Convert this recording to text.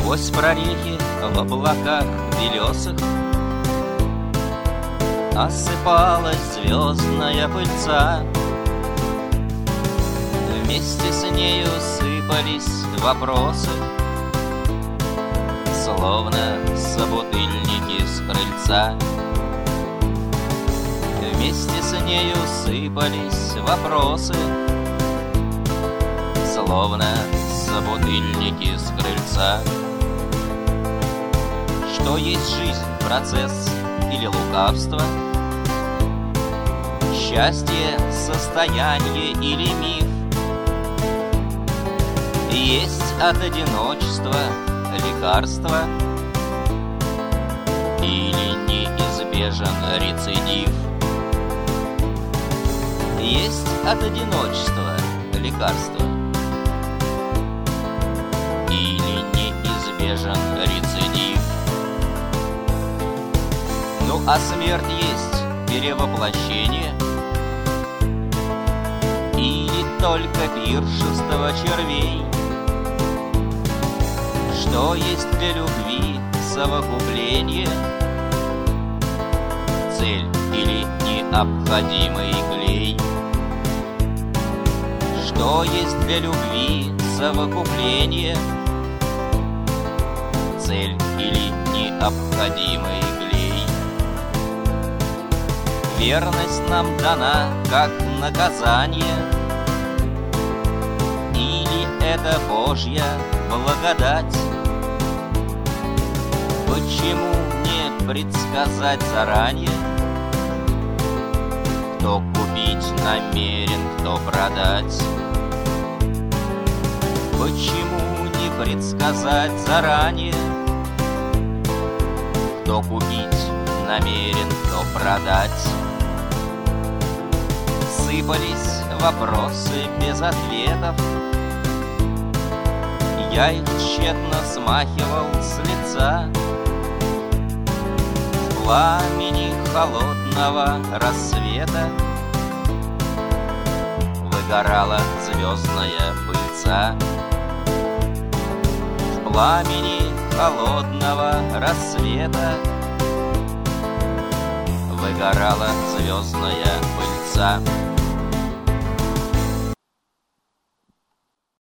Сквозь прорехи в облаках белесых осыпалась звездная пыльца. Вместе с нею сыпались вопросы, словно собутыльники с крыльца. Вместе с нею сыпались вопросы, словно собутыльники с крыльца. Что есть жизнь, процесс или лукавство? Счастье, состояние или миф? Есть от одиночества лекарство или неизбежен рецидив? Есть от одиночества лекарство или неизбежен рецидив? Ну а смерть есть перевоплощение или только пиршество червей? Что есть для любви совокупление, цель или необходимый клей? Что есть для любви совокупление, цель или необходимый клей? Верность нам дана как наказание, или это Божья благодать? Почему не предсказать заранее, кто купить намерен, кто продать? Почему не предсказать заранее, кто купить намерен, кто продать? Сыпались вопросы без ответов, я их тщетно смахивал с лица. В пламени холодного рассвета выгорала звездная пыльца. В пламени холодного рассвета выгорала звездная пыльца.